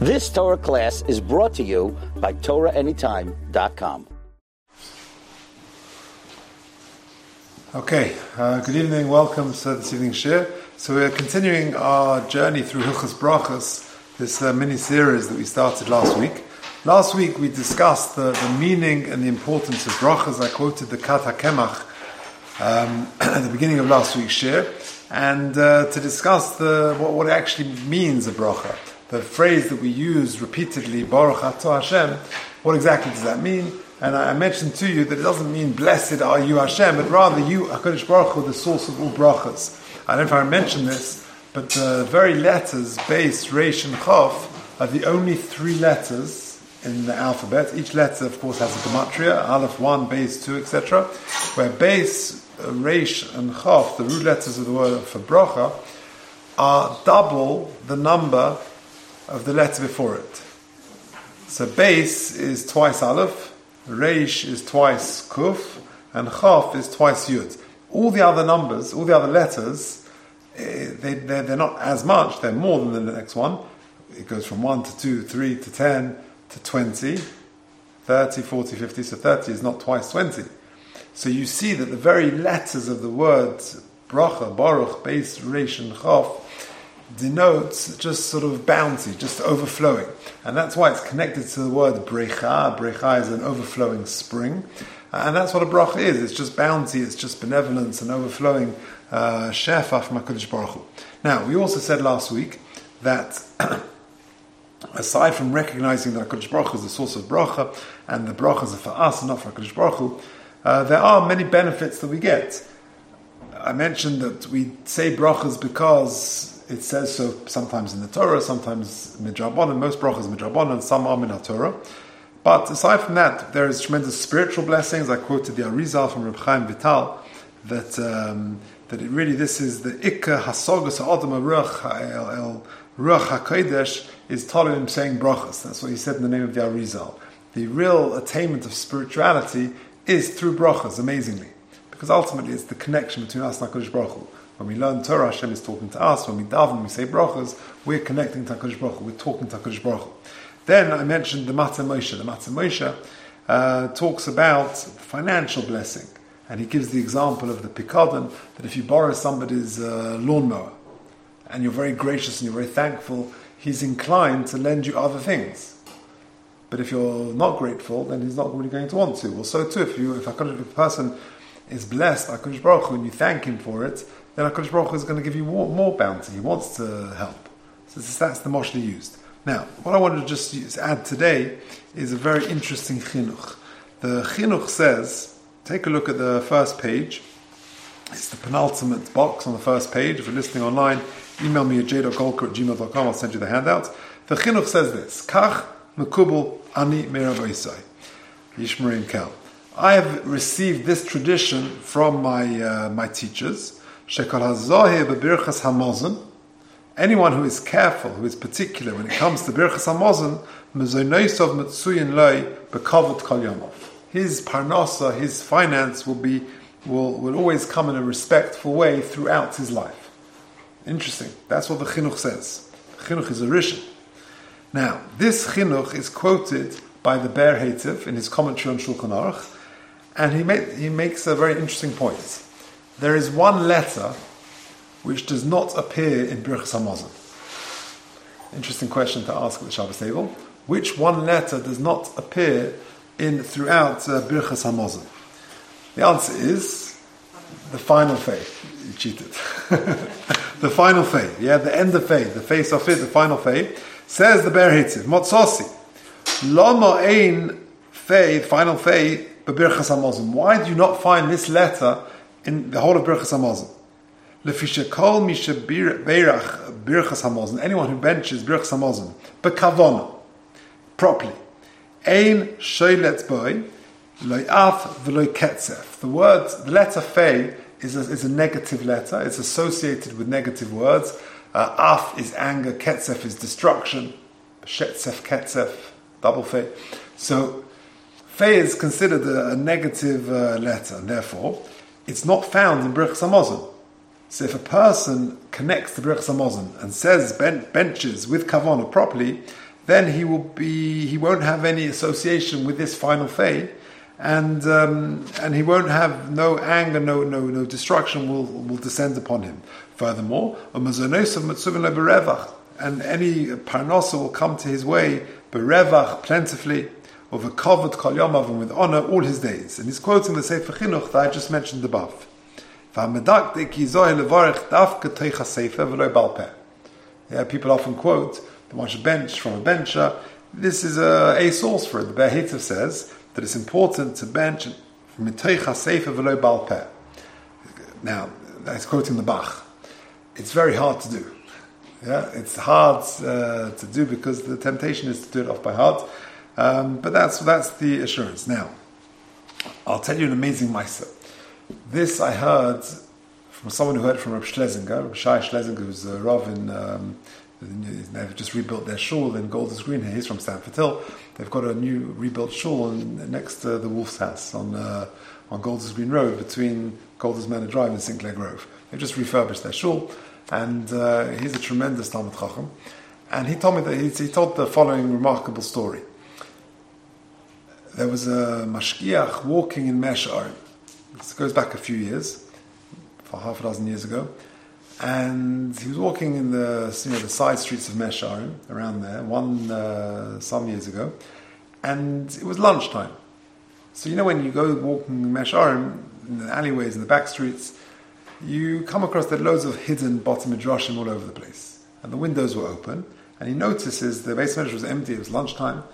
This Torah class is brought to you by TorahAnytime.com. Okay, good evening, welcome to this evening's shir. So we're continuing our journey through Hilchos Brachos, this mini-series that we started last week. Last week we discussed the meaning and the importance of brachas. I quoted the Kat HaKemach at the beginning of last week's shir, and to discuss what it actually means, a bracha. The phrase that we use repeatedly, Baruch Atah Hashem, what exactly does that mean? And I mentioned to you that it doesn't mean blessed are you Hashem, but rather you, HaKadosh Baruch Hu, the source of all brachas. I don't know if I mentioned this, but the very letters, Beis, Reish, and Chof, are the only three letters in the alphabet. Each letter, of course, has a gematria, Aleph 1, Beis 2, etc. Where Beis, Reish, and Chof, the root letters of the word for bracha, are double the number of the letter before it. So Beis is twice Aleph, Reish is twice Kuf, and Chof is twice Yud. All the other numbers, all the other letters, they're not as much, they're more than the next one. It goes from 1 to 2, 3 to 10 to 20, 30, 40, 50, so 30 is not twice 20. So you see that the very letters of the words Bracha, Baruch, Beis, Reish, and Chof denotes just sort of bounty, just overflowing. And that's why it's connected to the word brecha. Brecha is an overflowing spring. And that's what a bracha is. It's just bounty, it's just benevolence and overflowing shefa from HaKadosh Baruch Hu. Now, we also said last week that aside from recognizing that HaKadosh Baruch Hu is the source of bracha, and the brachas are for us and not for HaKadosh Baruch Hu, there are many benefits that we get. I mentioned that we say brachas because it says so sometimes in the Torah, sometimes midrabanan. Most brachas midrabanan, some are min HaTorah. But aside from that, there is tremendous spiritual blessings. I quoted the Arizal from Reb Chaim Vital that it really, this is the Ikka Hasogas Ha'adam Ruach HaKodesh is Talim saying brachas. That's what he said in the name of the Arizal. The real attainment of spirituality is through brachas, amazingly. Because ultimately it's the connection between us and HaKadosh Baruch Hu. When we learn Torah, Hashem is talking to us. When we daven, we say brachas, we're connecting to HaKadosh Baruch Hu. We're talking to HaKadosh Baruch Hu. Then I mentioned the Matzah Moshe. The Matzah Moshe talks about financial blessing. And he gives the example of the Pikadon, that if you borrow somebody's lawnmower, and you're very gracious and you're very thankful, he's inclined to lend you other things. But if you're not grateful, then he's not really going to want to. Well, so too, if a person is blessed by HaKadosh Baruch Hu and you thank him for it, then HaKadosh Baruch Hu is going to give you more bounty. He wants to help. So that's the moshli used. Now, what I wanted to just add today is a very interesting chinuch. The chinuch says, take a look at the first page. It's the penultimate box on the first page. If you're listening online, email me at j.golker@gmail.com. I'll send you the handout. The chinuch says this, Kach mekubel ani meraboisai. Yishmarim Kel. I have received this tradition from my teachers. Shekol hazoheh bebirchas hamazon. Anyone who is careful, who is particular when it comes to birchas hamazon, mezonosov metzuyin loy bekavod kol yomov. His parnasa, his finance will always come in a respectful way throughout his life. Interesting. That's what the chinuch says. Chinuch is a rishon. Now, this chinuch is quoted by the Ber Heitev in his commentary on Shulchan Aruch, and he makes a very interesting point. There is one letter which does not appear in Birchas Hamazon. Interesting question to ask at the Shabbos table. Which one letter does not appear throughout Birchas Hamazon? The answer is the final faith. You cheated. The final faith, the end of faith, the face of it, the final faith. Says the Ber Heitev, Motzasi, Lama ein faith, final faith, b'Birchas Hamazon. Why do you not find this letter in the whole of Birchas Hamazon? Lefisha kol misha beirach Birchas Hamazon. Anyone who benches Birchas Hamazon, b'kavona, properly. Ein shoylet boy, loy af v'loy ketzef. The letter fei is a negative letter. It's associated with negative words. Af is anger, ketzef is destruction. Shetzef, ketzef, double fei. So fei is considered a negative letter, and therefore it's not found in Birchas Hamazon. So if a person connects to Birchas Hamazon and says benches with kavanah properly, then he won't have any association with this final fate, and he won't have no anger, no destruction will descend upon him. Furthermore, and any parnasa will come to his way berevach, plentifully, of a covered kol yomav, and with honor all his days. And he's quoting the Sefer Chinuch that I just mentioned above. Yeah, people often quote that one should bench from a bencher. This is a source for it. The Ber Heitev says that it's important to bench from miteicha sefer v'lo bal peh. Now, that's quoting the Bach. It's very hard to do. Yeah, it's hard to do because the temptation is to do it off by heart. But that's the assurance. Now, I'll tell you an amazing ma'aser. This I heard from someone who heard it from Reb Schlesinger, Reb Shai Schlesinger, who's a Rav in. They've just rebuilt their shul in Golders Green here. He's from Stamford Hill. They've got a new rebuilt shul next to the Wolf's House on Golders Green Road between Golders Manor Drive and Sinclair Grove. They've just refurbished their shul, and he's a tremendous Talmud Chacham. And he told me that he told the following remarkable story. There was a mashgiach walking in Mea She'arim. This goes back a few years, for half a dozen years ago. And he was walking in the side streets of Mea She'arim, around there, some years ago, and it was lunchtime. So when you go walking in Mea She'arim, in the alleyways, in the back streets, you come across there loads of hidden bottom midrashim all over the place. And the windows were open, and he notices the Beis Medrash was empty, it was lunchtime,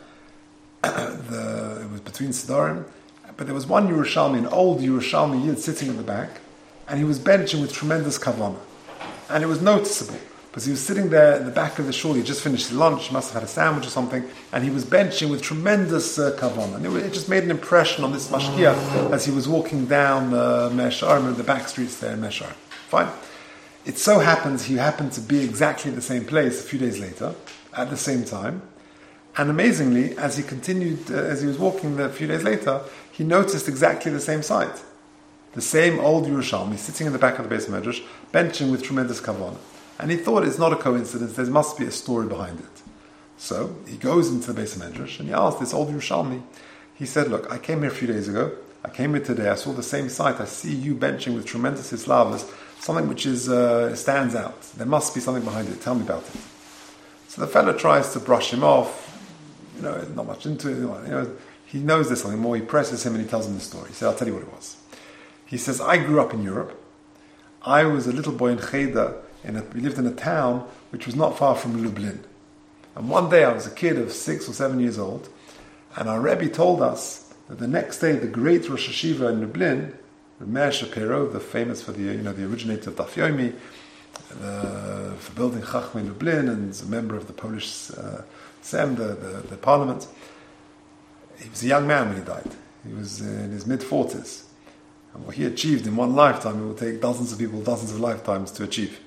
it was between Siddharim, but there was one Yerushalmi, an old Yerushalmi Yid sitting in the back, and he was benching with tremendous kavanah. And it was noticeable, because he was sitting there in the back of the shul, he just finished his lunch, he must have had a sandwich or something, and he was benching with tremendous kavanah. And it just made an impression on this mashgiach as he was walking down Mea She'arim, the back streets there in Mea She'arim. Fine. It so happens he happened to be exactly at the same place a few days later, at the same time. And amazingly, as he continued, as he was walking there a few days later, he noticed exactly the same sight. The same old Yerushalmi sitting in the back of the Beis Medrash, benching with tremendous kavanah. And he thought it's not a coincidence, there must be a story behind it. So he goes into the Beis Medrash and he asked this old Yerushalmi, he said, look, I came here a few days ago, I came here today, I saw the same sight, I see you benching with tremendous hislavas, something which stands out. There must be something behind it, tell me about it. So the fellow tries to brush him off, not much into it, he knows there's something more, he presses him and he tells him the story. He said, I'll tell you what it was. He says, I grew up in Europe. I was a little boy in Cheder. We lived in a town which was not far from Lublin. And one day I was a kid of 6 or 7 years old, and our Rebbe told us that the next day the great Rosh Hashiva in Lublin, Meir Shapiro, the famous for the originator of Daf Yomi, for building Chachmei Lublin, and a member of the Polish Sejm, the parliament. He was a young man when he died. He was in his mid-40s. And what he achieved in one lifetime, it will take dozens of people, dozens of lifetimes to achieve.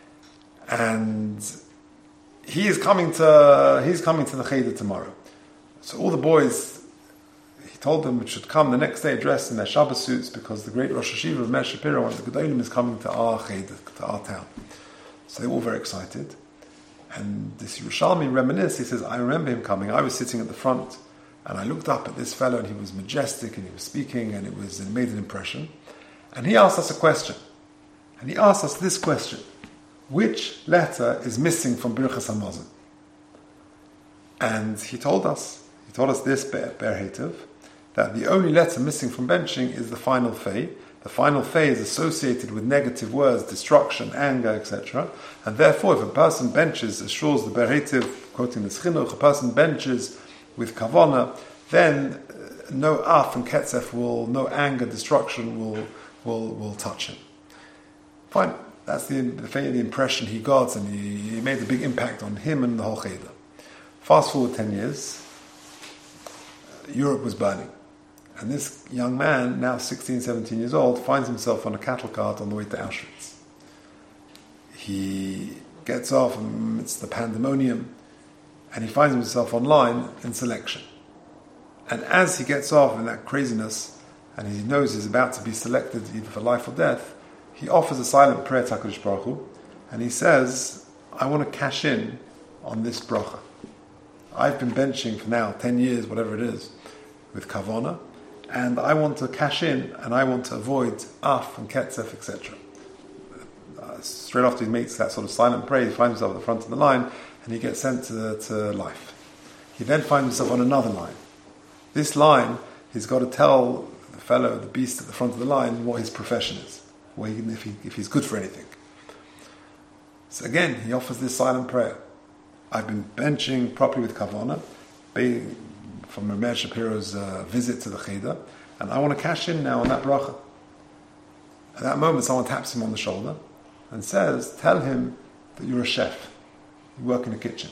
And he's coming to the Cheder tomorrow. So all the boys, he told them, should come the next day dressed in their Shabbos suits, because the great Rosh Hashiva of Meir Shapiro, one of the Gedolim, is coming to our Cheder, to our town. So they were all very excited. And this Yerushalmi reminisced, he says, I remember him coming, I was sitting at the front, and I looked up at this fellow, and he was majestic, and he was speaking, and it made an impression. And he asked us a question. And he asked us this question: which letter is missing from Birchas Hamazon? And he told us this, Ber Heitev, that the only letter missing from benching is the final Fei. The final Fei is associated with negative words, destruction, anger, etc. And therefore, if a person benches, assures the Ber Heitev, quoting this Chinuch, a person benches with kavana, then no af and ketzef no anger, destruction will touch him. Fine, that's the impression he got, and he made a big impact on him and the whole Cheder. Fast forward 10 years, Europe was burning, and this young man, now 16, 17 years old, finds himself on a cattle cart on the way to Auschwitz. He gets off amidst the pandemonium, and he finds himself online in selection. And as he gets off in that craziness, and he knows he's about to be selected either for life or death, he offers a silent prayer to HaKadosh Baruch Hu, and he says, I want to cash in on this bracha. I've been benching for now 10 years, whatever it is, with kavana, and I want to cash in, and I want to avoid af and ketzef, etc. Straight after he makes that sort of silent prayer, he finds himself at the front of the line, and he gets sent to life. He then finds himself on another line. This line, he's got to tell the beast at the front of the line, what his profession is, if he's good for anything. So again, he offers this silent prayer. I've been benching properly with kavana, from Rameir Shapiro's visit to the Cheder, and I want to cash in now on that bracha. At that moment, someone taps him on the shoulder and says, tell him that you're a chef. You work in the kitchen.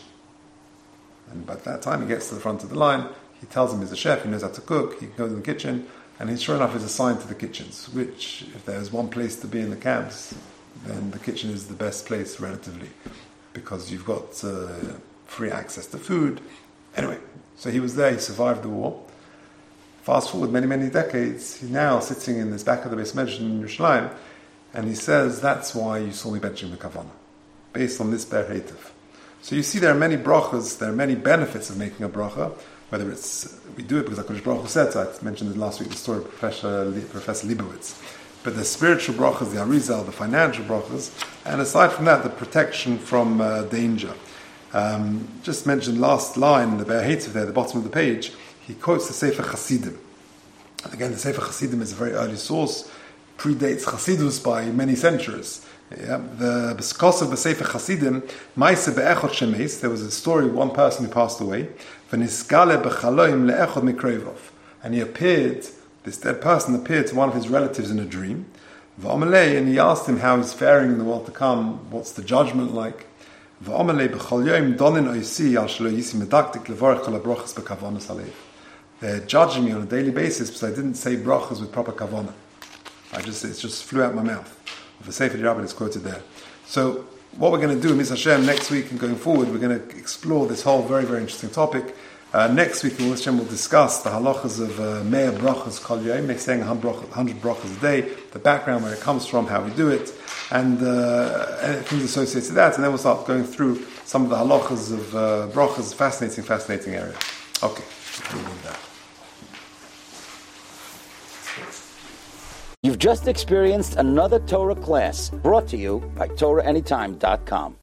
And by that time, he gets to the front of the line, he tells him he's a chef, he knows how to cook, he goes in the kitchen, and he sure enough is assigned to the kitchens, which, if there's one place to be in the camps, then the kitchen is the best place relatively, because you've got free access to food. Anyway, so he was there, he survived the war. Fast forward many, many decades, he's now sitting in this back of the Beis Medrash in Yerushalayim, and he says, that's why you saw me benching the kavana, based on this Ber Heitev. So you see there are many brachas, there are many benefits of making a bracha, whether it's, we do it because HaKadosh Baruch Hu said so. I mentioned last week the story of Professor Leibowitz. But the spiritual brachas, the Arizal, the financial brachas, and aside from that, the protection from danger. Just mentioned last line, the Ber Heitev there, at the bottom of the page, he quotes the Sefer Chasidim. And again, the Sefer Chasidim is a very early source, predates Chasidus by many centuries. The B'skos of the Sefer Chasidim, Maise be'echot shemes, there was a story of one person who passed away, v'niskale b'chaloim le'echot mikreivov, and he appeared, this dead person appeared to one of his relatives in a dream, v'omelei, and he asked him how he's faring in the world to come, what's the judgment like, v'omelei b'chol yoim donin oisi al shelo yisi medaktik levorech kol ha'brachas b'kavonas alev. They're judging me on a daily basis because I didn't say brachas with proper kavana. It just flew out my mouth. The Sefer Rabbit is quoted there. So what we're going to do, Miz Hashem, next week and going forward, we're going to explore this whole very, very interesting topic. Next week, Miz Hashem will discuss the halachas of Me'er brachas kol yom, saying 100 brachas a day, the background where it comes from, how we do it, and things associated to that. And then we'll start going through some of the halachas of brachas, fascinating area. Okay, we'll do that. You've just experienced another Torah class brought to you by TorahAnytime.com.